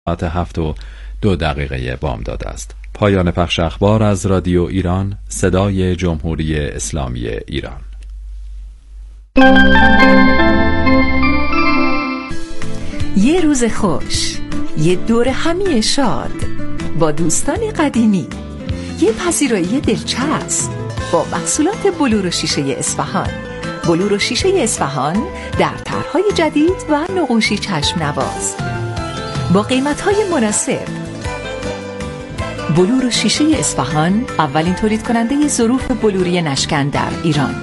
ساعت 7:02 بامداد است. پایان پخش اخبار از رادیو ایران، صدای جمهوری اسلامی ایران. یه روز خوش، یه دور همی شاد با دوستان قدیمی، یه پذیرایی دلچسب با محصولات بلور و شیشه اصفهان. بلور و شیشه اصفهان در طرح‌های جدید و نقوشی چشم نواز با قیمت‌های مناسب. بلور و شیشه اصفهان اولین تولید کننده ظروف بلوری نشکن در ایران.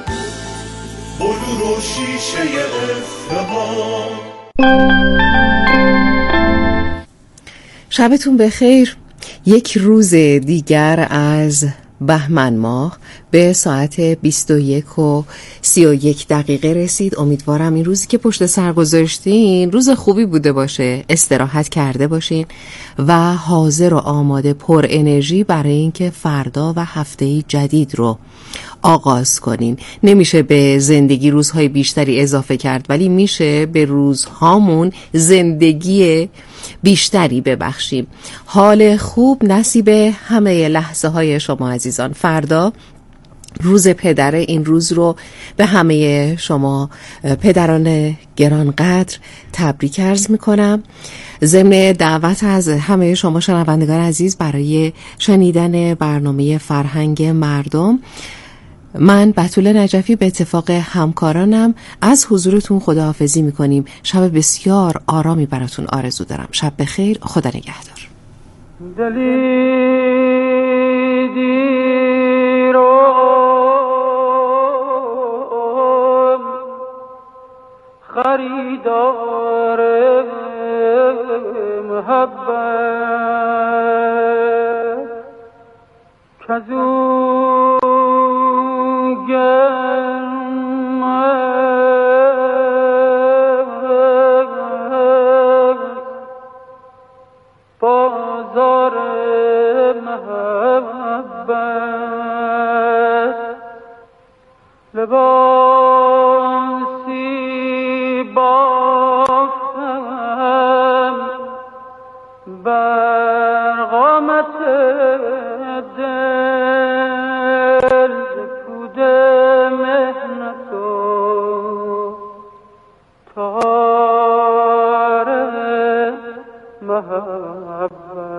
بلور و شیشه اصفهان. شبتون بخیر. یک روز دیگر از بهمن ماه به ساعت 21:31 رسید. امیدوارم این روزی که پشت سر گذاشتین روز خوبی بوده باشه، استراحت کرده باشین و حاضر و آماده پر انرژی برای اینکه فردا و هفته جدید رو آغاز کنین. نمیشه به زندگی روزهای بیشتری اضافه کرد، ولی میشه به روزهامون زندگی بیشتری ببخشیم. حال خوب نصیب همه لحظه های شما عزیزان. فردا روز پدر، این روز رو به همه شما پدران گرانقدر تبریک عرض میکنم. ضمن دعوت از همه شما شنوندگان عزیز برای شنیدن برنامه فرهنگ مردم، من بتول نجفی به اتفاق همکارانم از حضورتون خداحافظی میکنیم. شب بسیار آرامی براتون آرزو دارم. شب بخیر، خدا نگهدار. دلی دیرم خریدار محبت کزو بازار محبت لباسی بافتم بر قامت دل پود مهنت و تار محبت.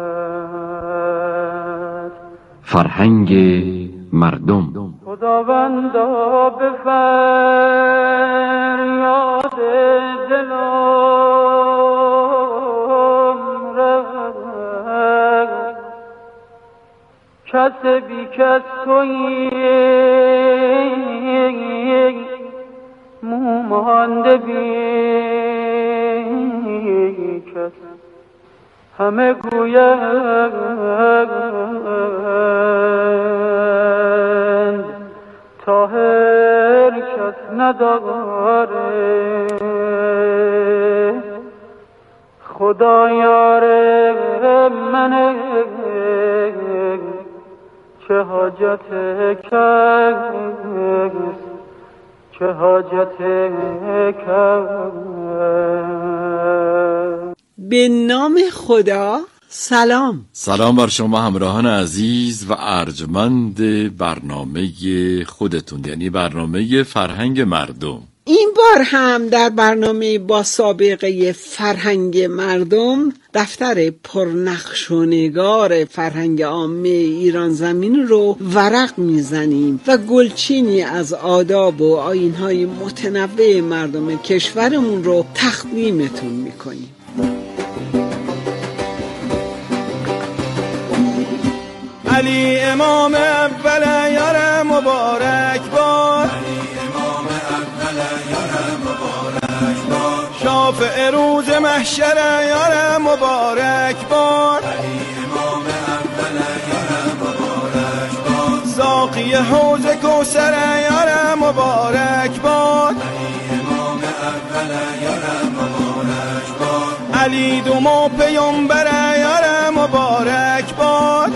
فرهنگ مردم. خداوندا به فریاد دلم رس، کس بی کس تویی مومانده بی کس، همه گویند طاهر کس نداره. خدا یار منه، چه حاجت کس، چه حاجت کس. به نام خدا. سلام بر شما همراهان عزیز و ارجمند برنامه خودتون، یعنی برنامه فرهنگ مردم. این بار هم در برنامه با سابقه فرهنگ مردم دفتر پرنقش و نگار فرهنگ عامه ایران زمین رو ورق میزنیم و گلچینی از آداب و آیین‌های متنوع مردم کشورمون رو تقدیمتون میکنیم. علی امام اول یار مبارک باد، علی امام اول یار مبارک باد، شافع روز محشر یار مبارک باد، علی امام اول یار مبارک باد، ساقی حوض کوثر یار مبارک باد، علی امام اول یار مبارک باد، علی دومو پیامبر یار مبارک باد،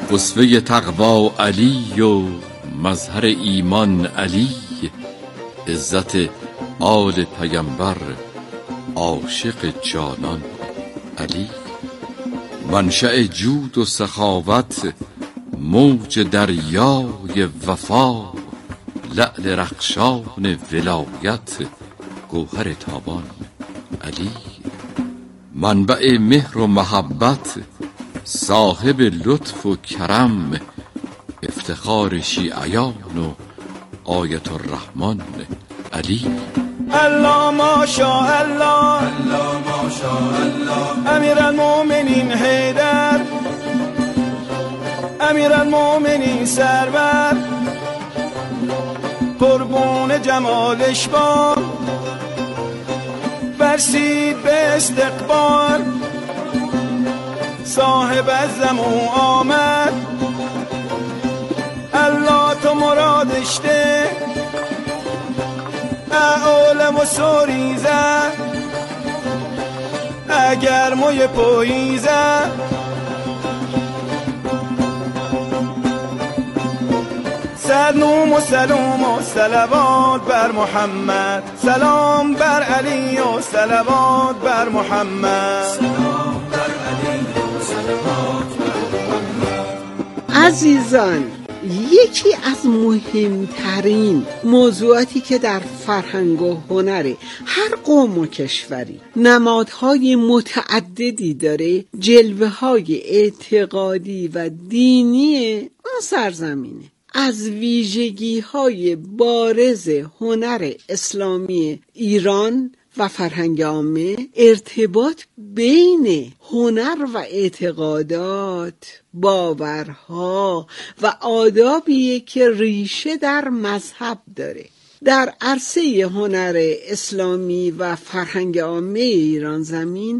اسوه تقوا علی و مظهر ایمان علی، عزت آل پیامبر عاشق جانان علی. منشأ جود و سخاوت موج دریای وفا، لعل رخشان ولایت گوهر تابان علی. منبع مهر و محبت صاحب لطف و کرم، افتخار شیعیان و آیت الرحمن علی. الله ماشاء الله، الله ماشاء الله، امیر المؤمنین حیدر، امیر المؤمنین سرور، قربون جمالش بار، برسید به استقبال، صاحب الزمان آمد، الله تو مرادش ده، عالم و سوریزه، اگر موی پویزه، سلام و سلام و صلوات بر محمد، سلام بر علی و صلوات بر محمد، سلام بر علی و صلوات بر محمد. عزیزان، یکی از مهمترین موضوعاتی که در فرهنگ و هنر هر قوم و کشوری نمادهای متعددی داره، جلوه‌های اعتقادی و دینی اون سرزمینه. از ویژگی‌های بارز هنر اسلامی ایران و فرهنگ عامه، ارتباط بین هنر و اعتقادات، باورها و آدابیه که ریشه در مذهب داره. در عرصه هنر اسلامی و فرهنگ عامه ایران زمین،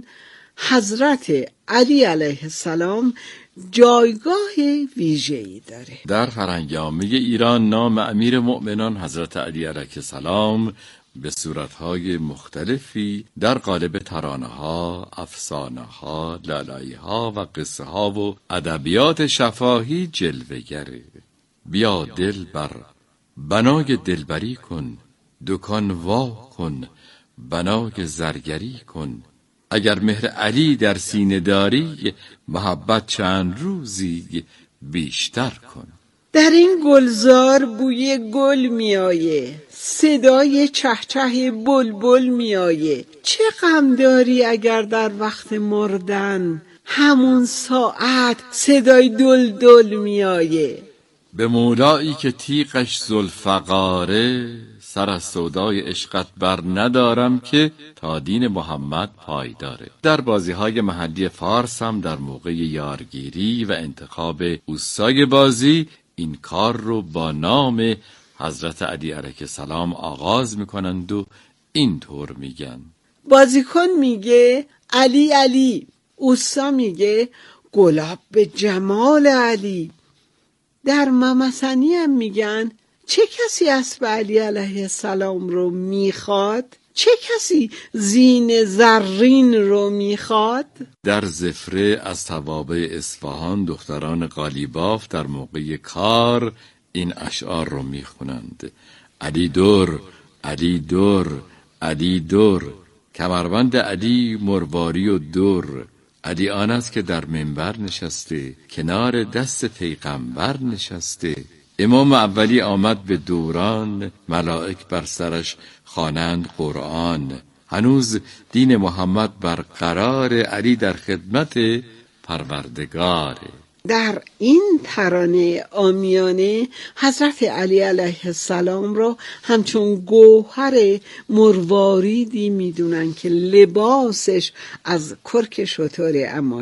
حضرت علی علیه السلام جایگاه ویژه‌ای داره. در فرهنگ عامه ایران نام امیر مؤمنان حضرت علی علیه السلام به صورتهای مختلفی در قالب ترانه‌ها، افسانه‌ها، لالایی‌ها و قصه‌ها و ادبیات شفاهی جلوه‌گره. بیا دل بر بنای دلبری کن، دکان وا کن بنای زرگری کن. اگر مهر علی در سینه داری، محبت چند روزی بیشتر کن. در این گلزار بوی گل میایه، صدای چهچه بلبل میایه. چه غم داری اگر در وقت مردن همون ساعت صدای دل دل میایه. به مولایی که تیغش ذوالفقاره، سر از سودای عشقت بر ندارم که تا دین محمد پایداره. در بازی‌های محلی فارس هم در موقع یارگیری و انتخاب اوستای بازی این کار رو با نام حضرت علی علیه السلام آغاز میکنند و اینطور میگن: بازیکن میگه علی علی، اوستا میگه گلاب به جمال علی. در ممسنی هم میگن چه کسی اسب علی علیه السلام رو میخواد؟ چه کسی زین زرین رو میخواد؟ در زفره از توابع اصفهان دختران قالیباف در موقع کار این اشعار رو میخونند: علی دور، علی دور، علی دور، کمربند علی مرواری و دور. علی آن است که در منبر نشسته، کنار دست پیغمبر نشسته. امام اولی آمد به دوران، ملائک بر سرش خوانند قرآن. هنوز دین محمد برقرار، علی در خدمت پروردگاره. در این ترانه عامیانه حضرت علی علیه السلام رو همچون گوهر مرواریدی میدونن که لباسش از کرک شتره اما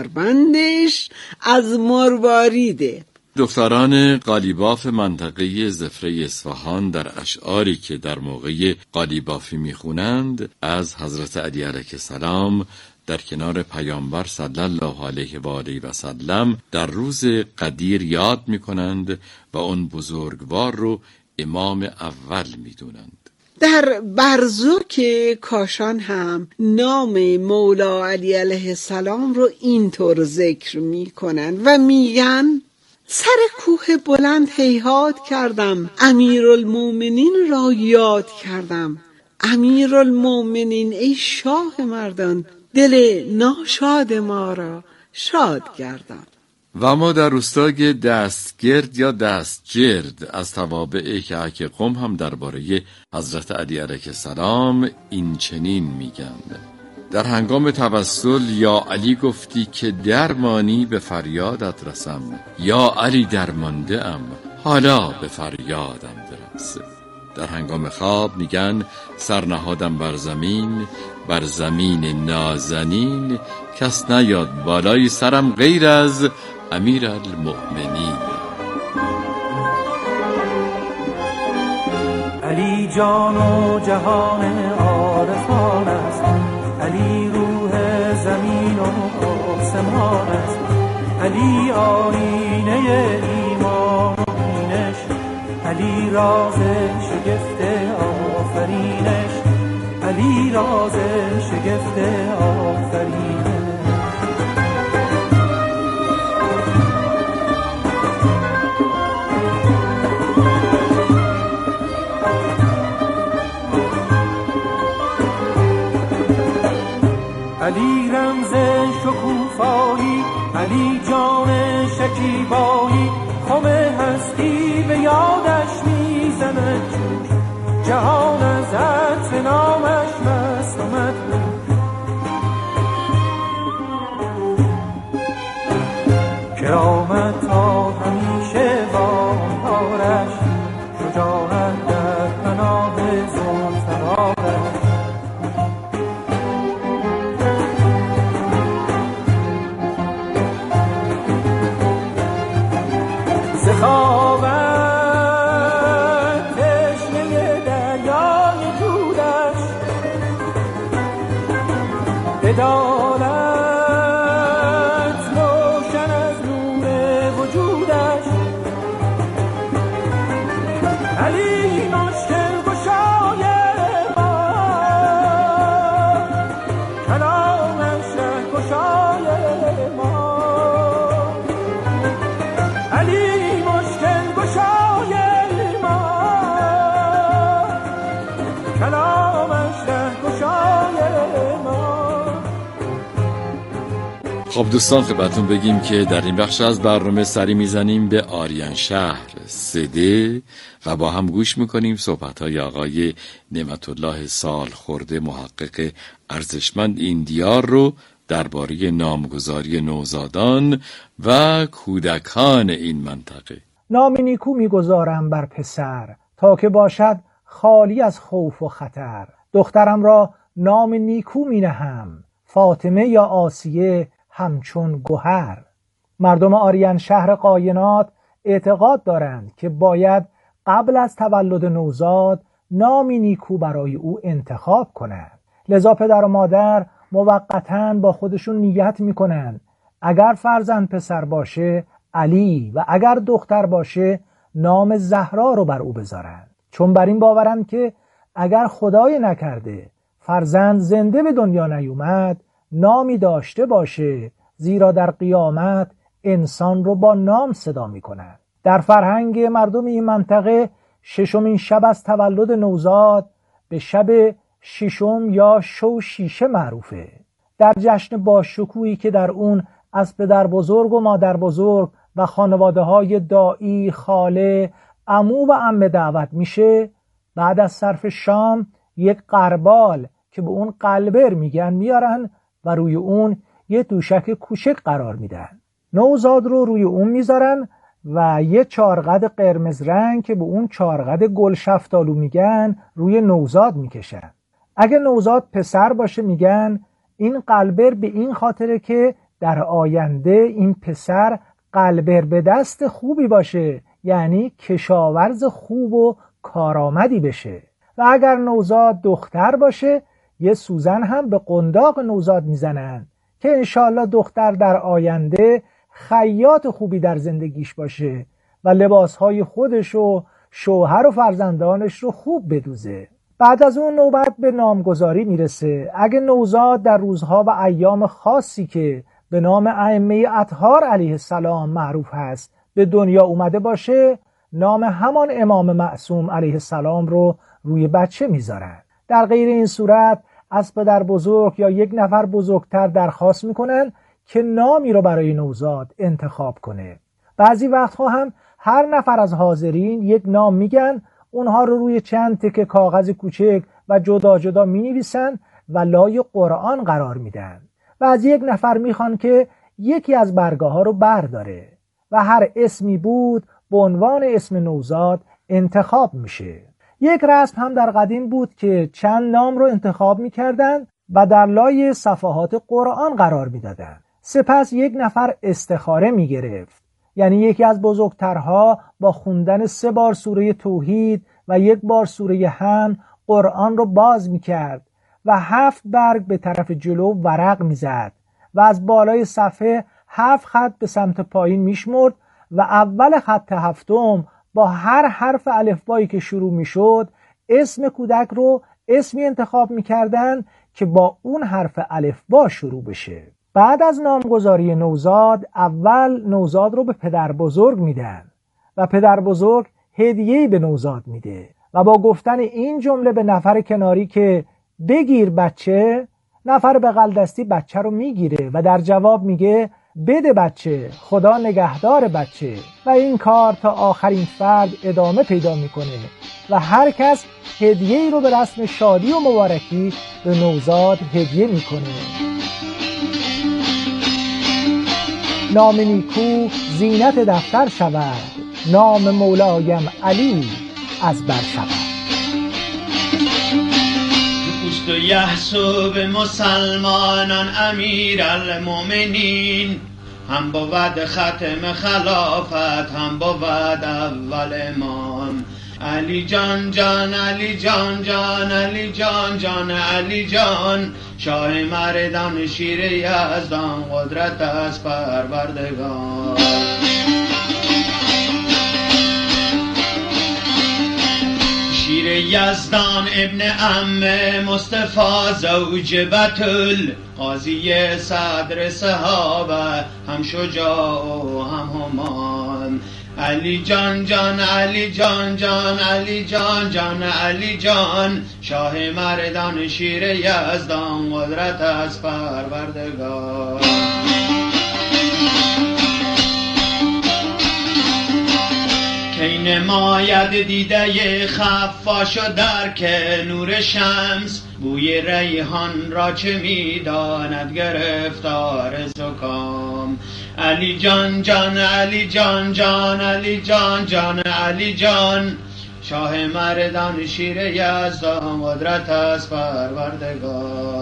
کمربندش از مرواریده. دختران قالیباف منطقه زفره اصفهان در اشعاری که در موقع قالیبافی میخونند از حضرت علی علیه السلام در کنار پیامبر صلی الله علیه و آله و سلم در روز قدیر یاد میکنند و اون بزرگوار رو امام اول میدونند. در برزوک کاشان هم نام مولا علی علیه السلام رو اینطور ذکر میکنن و میگن سر کوه بلند هیهات کردم، امیرالمومنین را یاد کردم. امیرالمومنین ای شاه مردان، دل ناشاد ما را شاد گردان. و ما در روستای دستگرد یا دستجرد از توابع کهک قم هم درباره حضرت علی علیه السلام این چنین میگن: در هنگام توسل یا علی گفتی که درمانی به فریادت رسم، یا علی درمانده ام حالا به فریادم برس. در هنگام خواب میگن سرنهادم بر زمین نازنین، کس نیاد بالای سرم غیر از امیرالمؤمنین. علی جان و جهان عارفان است، علی روح زمین و آسمان است، علی آینه ایمان و بینش، علی راز شگفت آفرینش، علی راز شگفت آفرینش. علی رمز شکوفایی، علی جان شکیبایی، خم هستی به یادش میزند، جهان از عطف نامش مست آمد. کرامت تا همیشه بارش، شجاعت در پناه زلفقارش. سخاوت تشنه دریای جودش، عدالت روشن از نور وجودش. علی مشکل گشای ما، کلامش ره گشای ما. علی خب دوستان، خدمتتون بگیم که در این بخش از برنامه سری میزنیم به آریان شهر سده و با هم گوش میکنیم صحبت‌های آقای نعمت الله سالخورده، محقق ارزشمند این دیار رو درباره نامگذاری نوزادان و کودکان این منطقه. نام نیکو میگذارم بر پسر، تا که باشد خالی از خوف و خطر. دخترم را نام نیکو می نهم، فاطمه یا آسیه همچون گوهر. مردم آریان شهر قاینات اعتقاد دارند که باید قبل از تولد نوزاد نامی نیکو برای او انتخاب کنند. لذا پدر و مادر موقتاً با خودشون نیت میکنن اگر فرزند پسر باشه علی و اگر دختر باشه نام زهرا رو بر او بذارن، چون بر این باورند که اگر خدای نکرده فرزند زنده به دنیا نیومد نامی داشته باشه، زیرا در قیامت انسان رو با نام صدا میکنن. در فرهنگ مردم این منطقه ششمین شب از تولد نوزاد به شب ششم یا شو شیشه معروفه. در جشن باشکوهی که در اون از پدر بزرگ و مادر بزرگ و خانواده های دایی، خاله، عمو و عمه دعوت میشه، بعد از صرف شام یک قربال که به اون قلبر میگن میارن و روی اون یه دوشک کوچک قرار میدن. نوزاد رو روی اون میذارن و یه چارقد قرمز رنگ که به اون چارقد گل شفتالو میگن روی نوزاد میکشن. اگه نوزاد پسر باشه میگن این قلبر به این خاطره که در آینده این پسر قلبر به دست خوبی باشه، یعنی کشاورز خوب و کارآمدی بشه. و اگر نوزاد دختر باشه یه سوزن هم به قنداق نوزاد میزنن که انشالله دختر در آینده خیاط خوبی در زندگیش باشه و لباسهای خودش و شوهر و فرزندانش رو خوب بدوزه. بعد از اون نوبت به نامگذاری میرسه. اگه نوزاد در روزها و ایام خاصی که به نام ائمه اطهار علیه السلام معروف هست به دنیا اومده باشه نام همان امام معصوم علیه السلام رو روی بچه میذارن. در غیر این صورت از پدر بزرگ یا یک نفر بزرگتر درخواست میکنن که نامی رو برای نوزاد انتخاب کنه. بعضی وقتها هم هر نفر از حاضرین یک نام میگن، اونها رو روی چند تکه کاغذ کوچک و جدا جدا مینویسن و لای قرآن قرار میدن و از یک نفر میخوان که یکی از برگه ها رو برداره و هر اسمی بود به عنوان اسم نوزاد انتخاب میشه. یک رسم هم در قدیم بود که چند نام رو انتخاب میکردن و در لای صفحات قرآن قرار میدادن. سپس یک نفر استخاره میگرفت، یعنی یکی از بزرگترها با خوندن 3 بار سوره توحید و 1 بار سوره حمد قرآن رو باز میکرد و 7 برگ به طرف جلو ورق میزد و از بالای صفحه 7 خط به سمت پایین میشمرد و اول خط 7 با هر حرف الفبایی که شروع میشد اسم کودک رو اسمی انتخاب میکردن که با اون حرف الفبا شروع بشه. بعد از نامگذاری نوزاد اول نوزاد رو به پدر بزرگ میدن و پدر بزرگ هدیه‌ای به نوزاد میده و با گفتن این جمله به نفر کناری که بگیر بچه، نفر بغل دستی بچه رو میگیره و در جواب میگه بده بچه، خدا نگهدار بچه، و این کار تا آخرین فرد ادامه پیدا میکنه و هر کس هدیه‌ای رو به رسم شادی و مبارکی به نوزاد هدیه میکنه. نام نیکو زینت دفتر شود، نام مولایم علی از بر شود. پوست و یحسوب مسلمانان امیر المومنین، هم بود ختم خلافت هم بود اول امام. علی جان جان علی جان جان علی جان جان علی جان، شاه مردان شیر یزدان قدرت از پروردگار. شیر یزدان ابن عم مصطفی زوج بتول، قاضی صدر صحابه هم شجاع و هم همام. علی جان جان علی جان جان علی جان جان علی جان، شاه مردان شیر یزدان قدرت از پروردگار. کی نماید دیده خفاش و درک نور شمس، بوی ریحان را چه میداند گرفتار زکام. علی جان جان علی جان جان علی جان جان علی جان، شاه مردان شیر یزدان قدرت از پروردگار.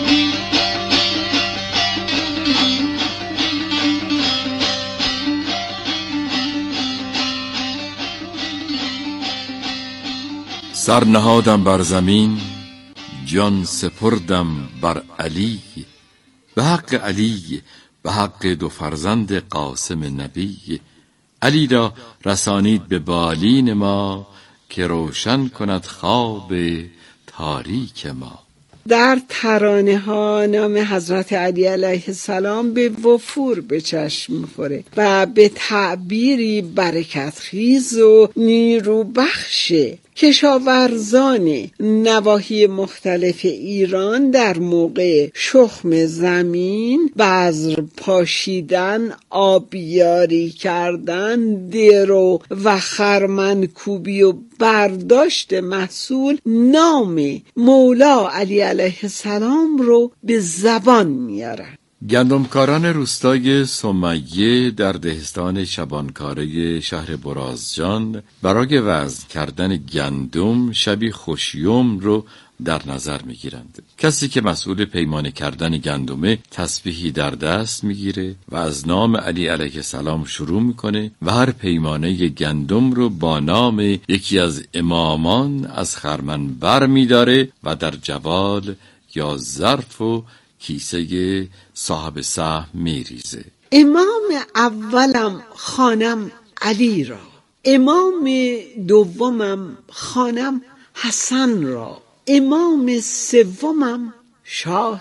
سر نهادم بر زمین، جان سپردم بر علی، به حق علی، به حق 2 فرزند قاسم نبی. علی را رسانید به بالین ما، که روشن کند خواب تاریک ما. در ترانه ها نام حضرت علی علیه السلام به وفور به چشم می‌خوره و به تعبیری برکت خیز و نیرو بخشه. کشاورزان نواحی مختلف ایران در موقع شخم زمین، بذر پاشیدن، آبیاری کردن، درو و خرمن کوبی و برداشت محصول نام مولا علی علیه السلام رو به زبان میارن. گندمکاران روستای سمیه در دهستان شبانکاره شهر برازجان برای وزن کردن گندم شبی خوشیوم رو در نظر میگیرند. کسی که مسئول پیمانه کردن گندمه تسبیحی در دست میگیره و از نام علی علیه السلام شروع میکنه و هر پیمانه گندم رو با نام یکی از امامان از خرمن بر میداره و در جوال یا ظرف و کیسه صاحب سهم میریزه. امام اولم خانم علی را، امام دومم خانم حسن را، امام سومم شاه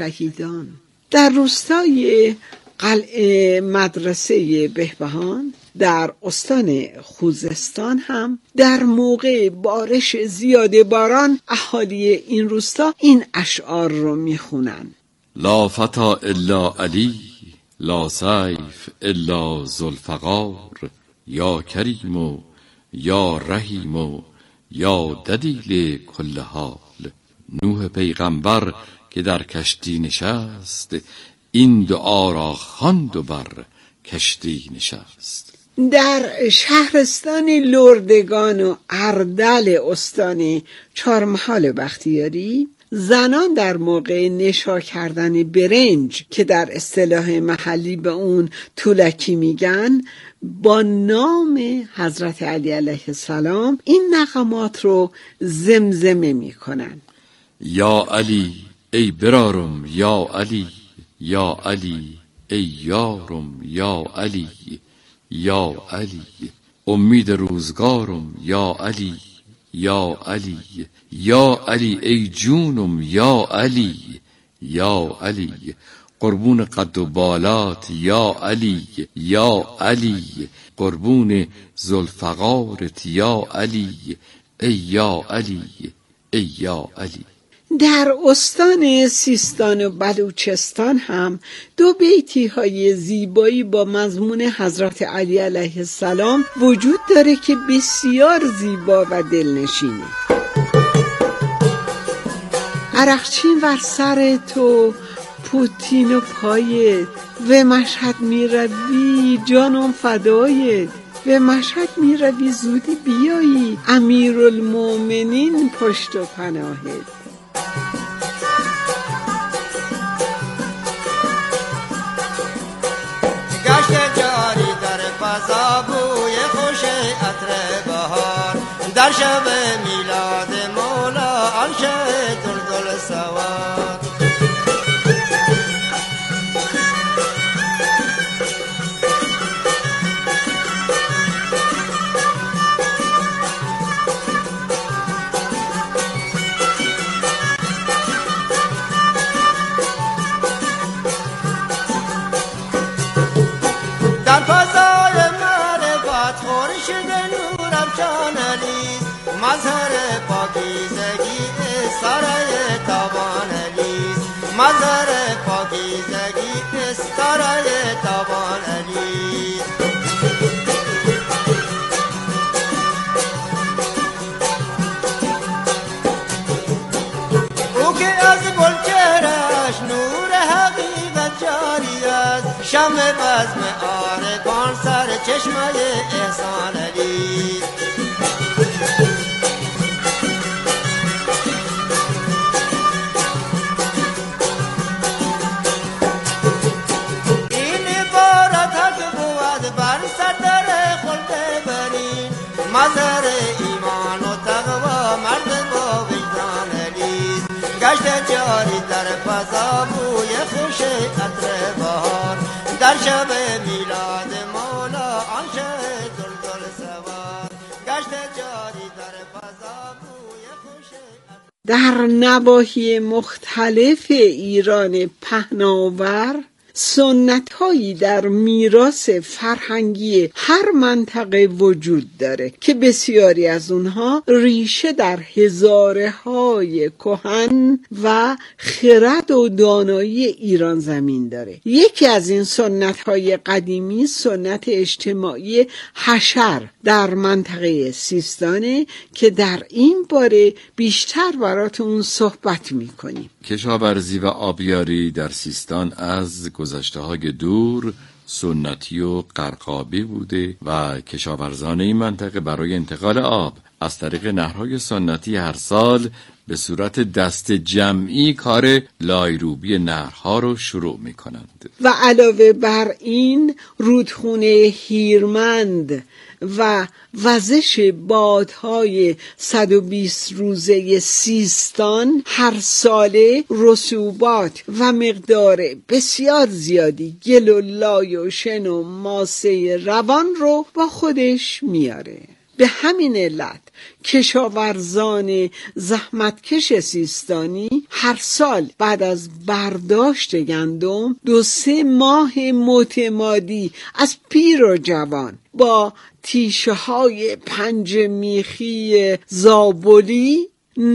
شهیدان. در روستای قلعه مدرسه بهبهان در استان خوزستان هم در موقع بارش زیاد باران اهالی این روستا این اشعار رو میخونن: لا فتا الا علی، لا سیف الا ذوالفقار، یا کریم و یا رحیم و یا دلیل کل حال. نوح پیغمبر که در کشتی نشست، این دعا را خواند و بر کشتی نشست. در شهرستان لردگان و اردل استان چهارمحال بختیاری، زنان در موقع نشا کردن برنج که در اصطلاح محلی به اون طولکی میگن، با نام حضرت علی علیه السلام این نغمات رو زمزمه میکنن: یا علی ای برارم، یا علی، یا علی ای یارم، یا علی، یا علی امید روزگارم، یا علی، یا علی، یا علی ای جونم، یا علی، یا علی قربون قد و بالات، یا علی، یا علی قربون ذوالفقارت، یا علی ای یا علی، ای یا علی. در استان سیستان و بلوچستان هم دو بیتی های زیبایی با مضمون حضرت علی علیه السلام وجود داره که بسیار زیبا و دلنشینه: عرقچین ور سر تو، پوتین و پایت، و مشهد می روی جانم فدایت، و مشهد می روی زودی بیایی، امیرالمومنین پشت و پناهت. گشت جاری در فضا بوی خوش عطر بهار، در شب میلاد مولا آن شب دلدل سوار. در فضای معرفت خورشید نورم چانلیست، مظهر پاکیزگی استاره تابانلیست، مظهر پاکیزگی استاره تابانلیست. او که از گلچهرش نور حقیقت جاری است، شمع بزم عارفان سر چشمه احسان علی. این عبارت حق بود بر صدر خلد برین، مظهر ایمان و تقوا مرد با وجدان علی. گشت جاری در فضا بوی خوش عطر بهار، در شب میلاد مولا آن شب دلدل سوار. گشت جاری در فضا بوی خوش عطر. در نواحی مختلف ایران پهناور سنت‌هایی در میراث فرهنگی هر منطقه وجود داره که بسیاری از اونها ریشه در هزاره‌های کهن و خرد و دانایی ایران زمین داره. یکی از این سنت‌های قدیمی سنت اجتماعی حشر در منطقه سیستانه که در این باره بیشتر براتون صحبت می‌کنیم. کشاورزی و آبیاری در سیستان از گذشته‌های دور سنتی و قرقابی بوده و کشاورزان این منطقه برای انتقال آب از طریق نهرهای سنتی هر سال به صورت دست جمعی کار لایروبی نهرها رو شروع می کنند. و علاوه بر این رودخونه هیرمند و وزش بادهای 120 روزه سیستان هر ساله رسوبات و مقدار بسیار زیادی گل و لای و شن و ماسه روان رو با خودش میاره. به همین علت کشاورزان زحمتکش سیستانی هر سال بعد از برداشت گندم 2-3 ماه متمادی از پیر و جوان با تیشه های پنجمیخی زابلی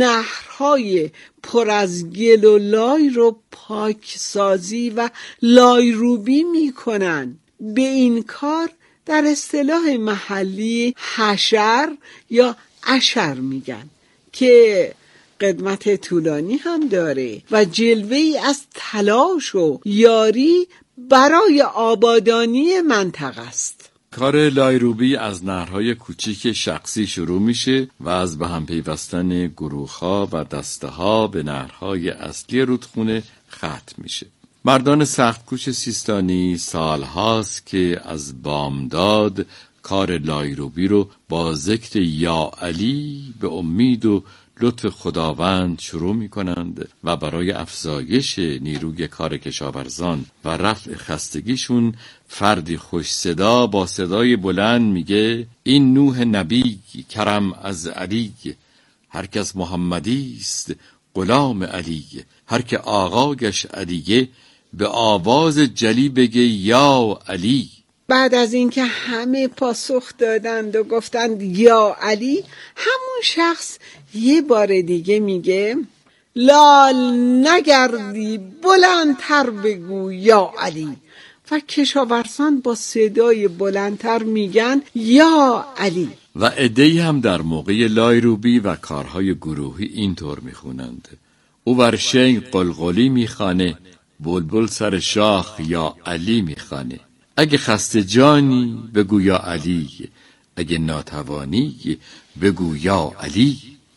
نهرهای پر از گل و لای رو پاکسازی و لایروبی میکنن. به این کار در اصطلاح محلی حشر یا عشر میگن که قدمت طولانی هم داره و جلوه‌ای از تلاش و یاری برای آبادانی منطقه است. کار لایروبی از نهرهای کوچیک شخصی شروع میشه و از به هم پیوستن گروه‌ها و دسته‌ها به نهرهای اصلی رودخونه ختم میشه. مردان سخت‌کوش سیستانی سالهاست که از بامداد کار لایروبی رو با ذکر یا علی به امید و لطف خداوند شروع می کنند و برای افزایش نیروی کار کشاورزان و رفع خستگیشون فردی خوش صدا با صدای بلند میگه این نوح نبی کرم از علی، هر کس محمدی است غلام علی، هر که آقایش علیه به آواز جلی بگه یا علی. بعد از اینکه همه پاسخ دادند و گفتند یا علی، همون شخص یه بار دیگه میگه لال نگردی بلندتر بگو یا علی، و کشاورزان با صدای بلندتر میگن یا علی. و عده‌ای هم در موقع لایروبی و کارهای گروهی اینطور میخونند او بر شنگ قلقلی میخوانه، بلبل سر شاخ یا علی میخوانه، اگه خسته جانی بگو یا علی، اگه ناتوانی بگو یا علی.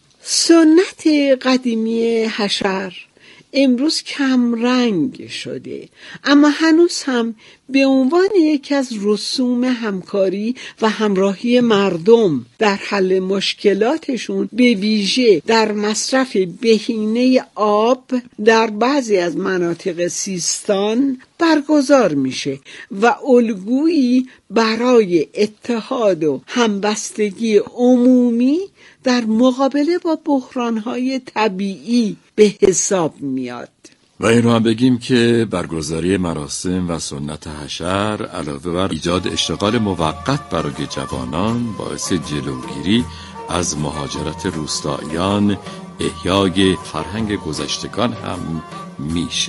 سنت قدیمی حشر امروز کم رنگ شده، اما هنوز هم به عنوان یکی از رسوم همکاری و همراهی مردم در حل مشکلاتشون، به ویژه در مصرف بهینه آب در بعضی از مناطق سیستان برگزار میشه و الگویی برای اتحاد و همبستگی عمومی در مقابله با بحران‌های طبیعی به حساب میاد. و این رو هم بگیم که برگزاری مراسم و سنت حشر علاوه بر ایجاد اشتغال موقت برای جوانان، باعث جلوگیری از مهاجرت روستاییان، احیای فرهنگ گذشتگان هم میشه.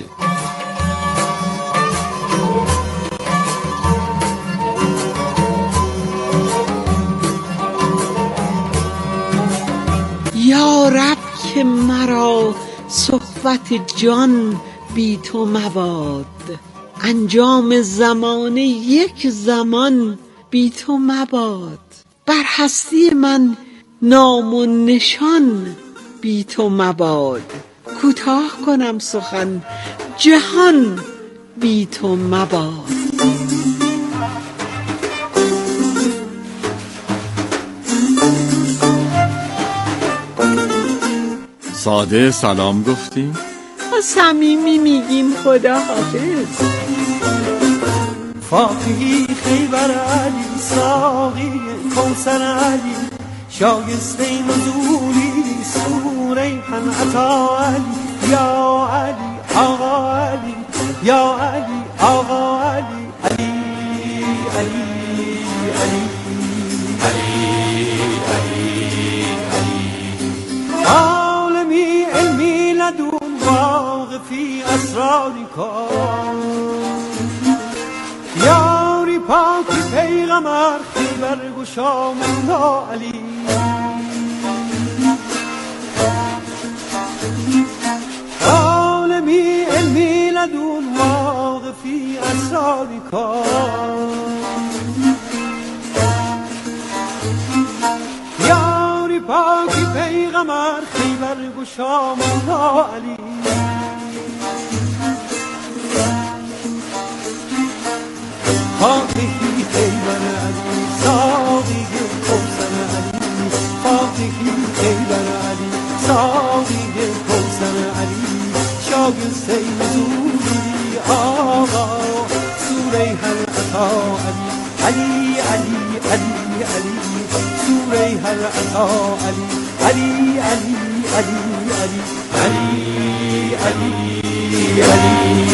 یا رب که مرا صحبت جان بی تو مباد، انجام زمانه یک زمان بی تو مباد، بر هستی من نام و نشان بی تو مباد، کوتاه کنم سخن جهان بی تو مباد. ساده سلام گفتیم، صمیمی میگیم خدا حافظ. فاتحی خیبر علی، ساقی کوثر علی، شایسته نزولی سوره عطا علی، یا علی آقا علی، یا علی آقا علی، علی علی علی علی علی عالمی علمی لدون واقفی اسراری کن، یاری پاکی پیغمبر خیبر گشا مولا علی، عالمی علمی لدون واقفی اسراری کن، یاری پاکی پیغمبر خیبر گشا مولا علی. فاتحی خیبر علی، ساقی کوثر علی، فاتحی خیبر علی، ساقی کوثر علی، شایسته نزولی آقا سوره هر عطا علی، علی علی علی سوره هر عطا علی، علی علی علی علی علی علی علی